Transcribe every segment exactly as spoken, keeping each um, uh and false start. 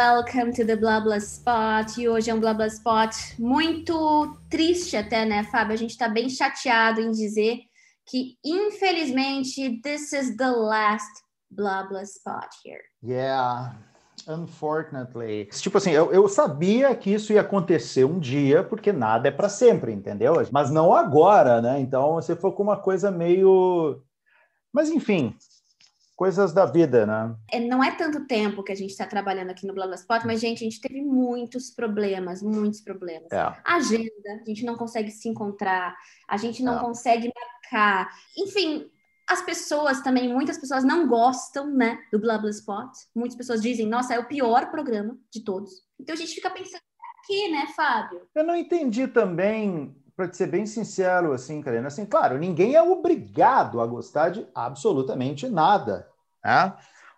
welcome to the Blah Blah Spot. E hoje é um Blah Blah Spot muito triste até, né, Fábio? A gente tá bem chateado em dizer que, infelizmente, this is the last Blah Blah Spot here. Yeah, unfortunately. Tipo assim, eu, eu sabia que isso ia acontecer um dia, porque nada é para sempre, entendeu? Mas não agora, né? Então, você foi com uma coisa meio... Mas, enfim... Coisas da vida, né? É, não é tanto tempo que a gente está trabalhando aqui no Blah Blah Spot, mas, gente, a gente teve muitos problemas, muitos problemas. É. Agenda, a gente não consegue se encontrar, a gente não É. consegue marcar. Enfim, as pessoas também, muitas pessoas não gostam, né, do Blah Blah Spot. Muitas pessoas dizem, nossa, é o pior programa de todos. Então a gente fica pensando aqui, né, Fábio? Eu não entendi também... Para te ser bem sincero, assim, Karina, assim, claro, ninguém é obrigado a gostar de absolutamente nada, né?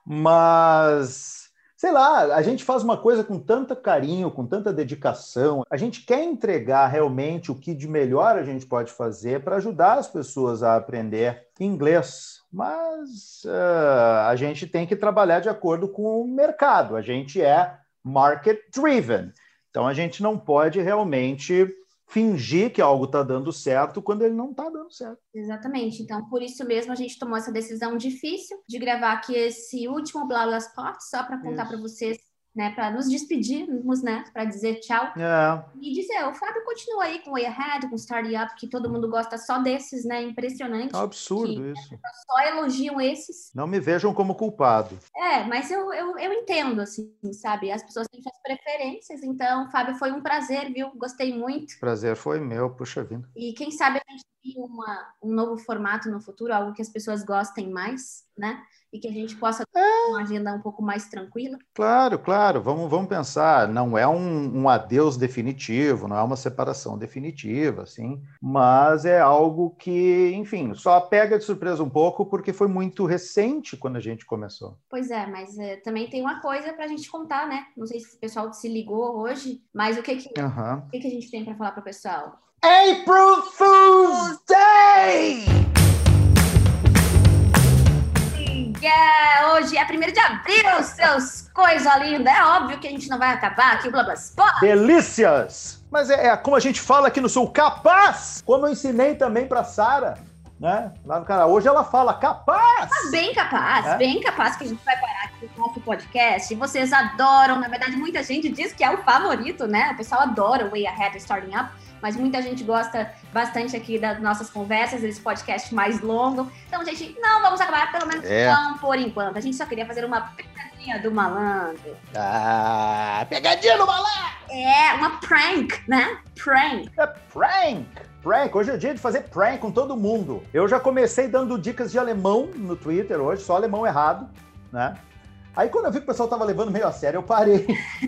Mas, sei lá, a gente faz uma coisa com tanto carinho, com tanta dedicação, a gente quer entregar realmente o que de melhor a gente pode fazer para ajudar as pessoas a aprender inglês, mas uh, a gente tem que trabalhar de acordo com o mercado, a gente é market-driven, então a gente não pode realmente... fingir que algo está dando certo quando ele não está dando certo. Exatamente. Então, por isso mesmo, a gente tomou essa decisão difícil de gravar aqui esse último Blah Blah Spot, só para contar para vocês, né, para nos despedirmos, né, para dizer tchau. É. E dizer, o Fábio continua aí com o Way Ahead, com o Starting Up, que todo mundo gosta só desses, né, impressionante. É um absurdo que, isso. Só elogiam esses. Não me vejam como culpado. É, mas eu, eu, eu entendo, assim, sabe? As pessoas têm suas preferências, então, Fábio, foi um prazer, viu? Gostei muito. Prazer foi meu, puxa vida. E quem sabe a gente tem uma, um novo formato no futuro, algo que as pessoas gostem mais, né? E que a gente possa ter é. uma agenda um pouco mais tranquila. Claro, claro. Vamos, vamos pensar. Não é um, um adeus definitivo, não é uma separação definitiva, assim. Mas é algo que, enfim, só pega de surpresa um pouco porque foi muito recente quando a gente começou. Pois é, mas é, também tem uma coisa pra gente contar, né? Não sei se o pessoal se ligou hoje, mas o que que, uhum. o que, que a gente tem pra falar pro pessoal? April Fool's Day! Yeah, hoje é primeiro de abril, seus coisa linda. É óbvio que a gente não vai acabar aqui o Blah Blah Spot. Delícias! Mas é, é como a gente fala aqui no Sul, capaz! Como eu ensinei também pra Sara, né? Lá no canal. Hoje ela fala capaz! Mas bem capaz, é? bem capaz que a gente vai parar aqui no nosso podcast. Vocês adoram, na verdade, muita gente diz que é o favorito, né? O pessoal adora o Way Ahead Starting Up. Mas muita gente gosta bastante aqui das nossas conversas, desse podcast mais longo. Então, gente, não vamos acabar, pelo menos é. não por enquanto. A gente só queria fazer uma pegadinha do malandro. Ah, pegadinha do malandro! É, uma prank, né? Prank. É prank! Prank, hoje é o dia de fazer prank com todo mundo. Eu já comecei dando dicas de alemão no Twitter hoje, só alemão errado, né? Aí quando eu vi que o pessoal tava levando meio a sério, eu parei.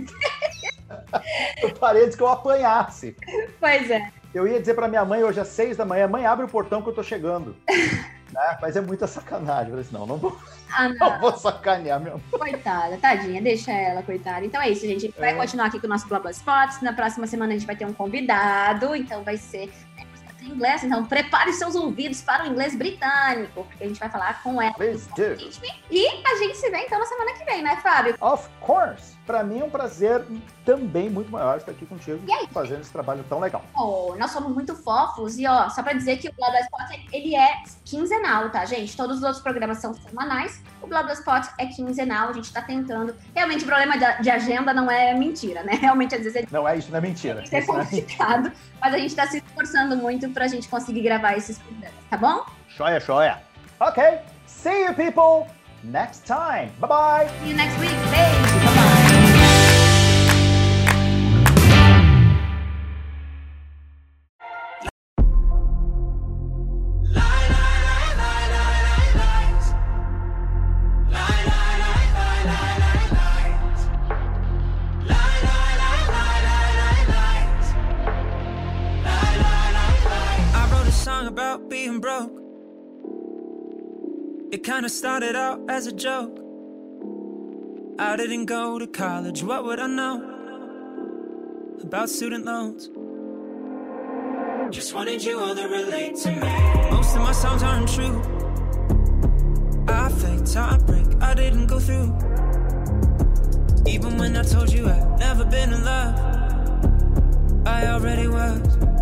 Eu parei antes que eu apanhasse. Pois é. Eu ia dizer pra minha mãe hoje às seis da manhã, mãe, abre o portão que eu tô chegando. Né? Mas é muita sacanagem. Eu falei assim, não, não vou, ah, não. não vou sacanear minha mãe. Coitada, tadinha, deixa ela, coitada. Então é isso, gente. A gente vai é. continuar aqui com o nosso Blah Blah Spots. Na próxima semana a gente vai ter um convidado, então vai ser em inglês. Então prepare seus ouvidos para o inglês britânico, porque a gente vai falar com ela. E a gente se vê então na semana que vem, né, Fábio? Of course! Para mim é um prazer também muito maior estar aqui contigo, fazendo esse trabalho tão legal. Oh, nós somos muito fofos e, ó, só para dizer que o Blah Blah Spot, ele é quinzenal, tá, gente? Todos os outros programas são semanais, o Blah Blah Spot é quinzenal, a gente tá tentando. Realmente, o problema de agenda não é mentira, né? Realmente, às vezes... É... Não é isso, não é mentira. Isso é complicado, mas a gente tá se esforçando muito pra gente conseguir gravar esses programas, tá bom? Joia, joia. Ok, see you people next time. Bye-bye. See you next week. Beijo. Bye-bye. About being broke. It kind of started out as a joke. I didn't go to college, what would I know about student loans? Just wanted you all to relate to me. Most of my songs aren't true. I faked heartbreak, I didn't go through. Even when I told you I'd never been in love, I already was.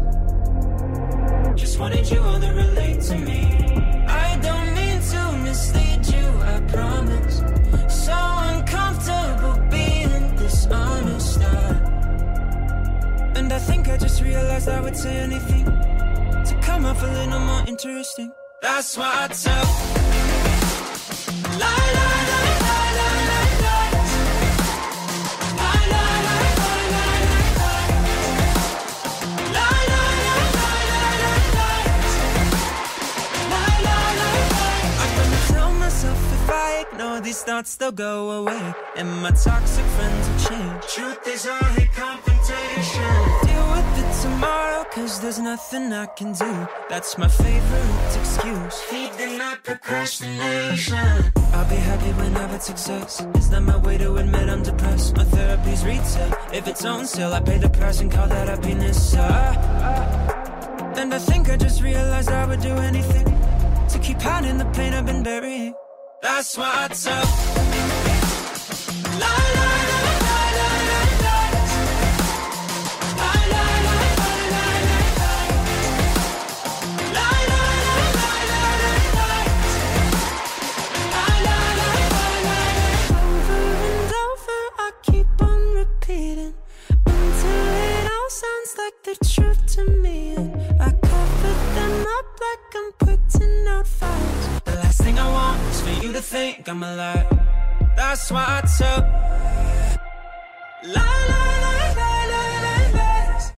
Just wanted you all to relate to me. I don't mean to mislead you, I promise. So uncomfortable being dishonest. And I think I just realized I would say anything to come off a little more interesting. That's why I tell lie, lie, lie, lie, lie, lie, lie. No, these thoughts, they'll go away, and my toxic friends will change. Truth is, I hate confrontation. Deal with it tomorrow, cause there's nothing I can do. That's my favorite excuse. Feed the night procrastination. I'll be happy when I have success. It's not my way to admit I'm depressed. My therapy's retail. If it's on sale, I pay the price and call that happiness. Ah, ah. And I think I just realized I would do anything to keep hiding the pain I've been burying. That's why I tell lie, lie, lie, lie, lie, lie, lie. Lie, lie, lie, lie, lie, lie. Lie, lie, lie, lie, lie, lie. Lie, lie, lie, lie, lie. Over and over I keep on repeating until it all sounds like the truth to me. And I cover them up like I'm putting out fires. The last thing I want is for you to think I'm alive. That's why I tell lie, lie, lie.